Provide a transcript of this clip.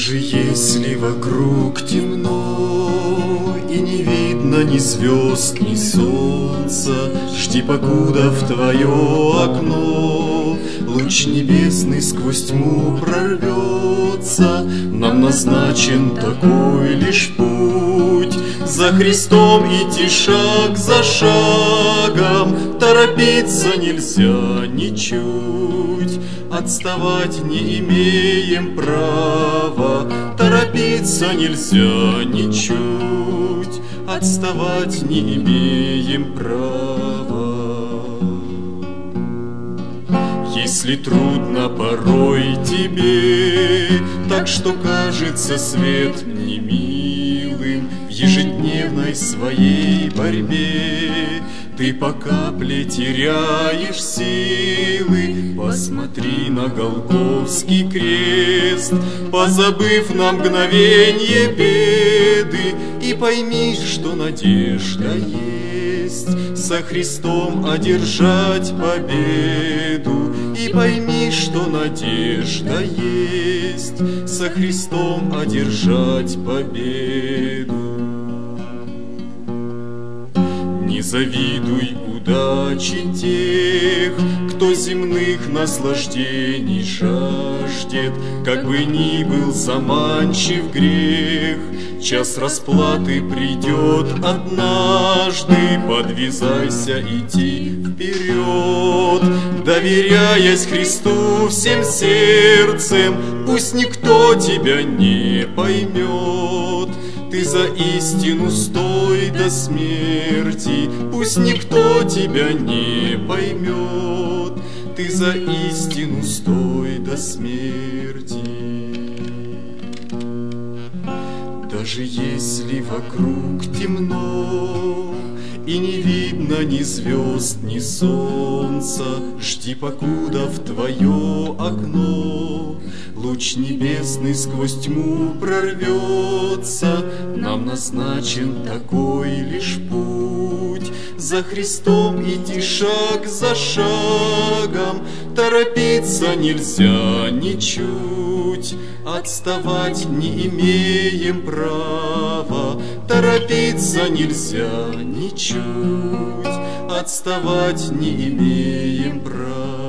Даже если вокруг темно и не видно ни звезд, ни солнца, жди, покуда в твое окно луч небесный сквозь тьму прорвется. Нам назначен такой лишь путь, за Христом идти шаг за шагом, торопиться нельзя ничуть, отставать не имеем права, торопиться нельзя ничуть, отставать не имеем права. Если трудно порой тебе, так что кажется свет мне милым, в ежедневной своей борьбе ты по капле теряешь силы, посмотри на Голгофский крест, позабыв на мгновенье беды, и пойми, что надежда есть со Христом одержать победу. И пойми, что надежда есть со Христом одержать победу. Не завидуй удачи тех, кто земных наслаждений жаждет, как бы ни был заманчив грех, час расплаты придет однажды. Подвязайся идти вперед, доверяясь Христу всем сердцем, пусть никто тебя не поймет. Ты за истину стой до смерти, пусть никто тебя не поймет. Ты за истину стой до смерти. Даже если вокруг темно и не видно ни звезд, ни солнца, жди, покуда в твое окно луч небесный сквозь тьму прорвется. Нам назначен такой лишь путь, за Христом идти шаг за шагом, торопиться нельзя ничуть, отставать не имеем права, торопиться нельзя ничуть, отставать не имеем права.